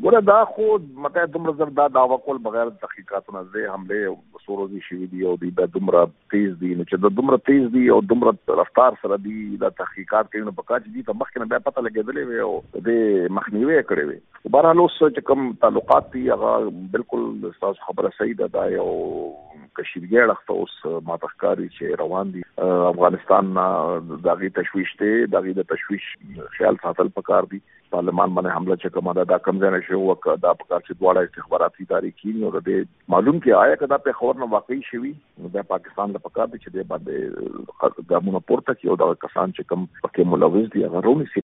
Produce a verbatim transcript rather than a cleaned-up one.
ګوره دا خو مته دومره زر دا دعوا کول بغیر تحقیقاتو نه دی حمله سورو دي شوي دي او د دومره تیز دي نو چې د دومره تیز دي او دومره رفتار سره دي د تحقیقات کوي نو پکا چې دي په مخ کې نه بیا پته لګېدلې وي او د مخنیوي کړی وي بهرحال اوس چې کوم تعلقات دي هغه بالکل تاسو خبره صحیح ده دا یو کشیدګي اړخته اوس ما تخکاری چې روان دي افغانستان نه دغه تشويش ته دغه د تشويش خیال ساتل پکار دي پارلمان باندې حمله چې کومه ده دا کم ځای نشي او دا پکار چې دواړه استخباراتي ادارې کینی او د معلوم کې آیا کدا په خبر نه واقعي شوی د پاکستان د پکار دي چې د باندې ګامونه پورته کیو دا کسان چې کوم پکې ملوث دي هغه رونی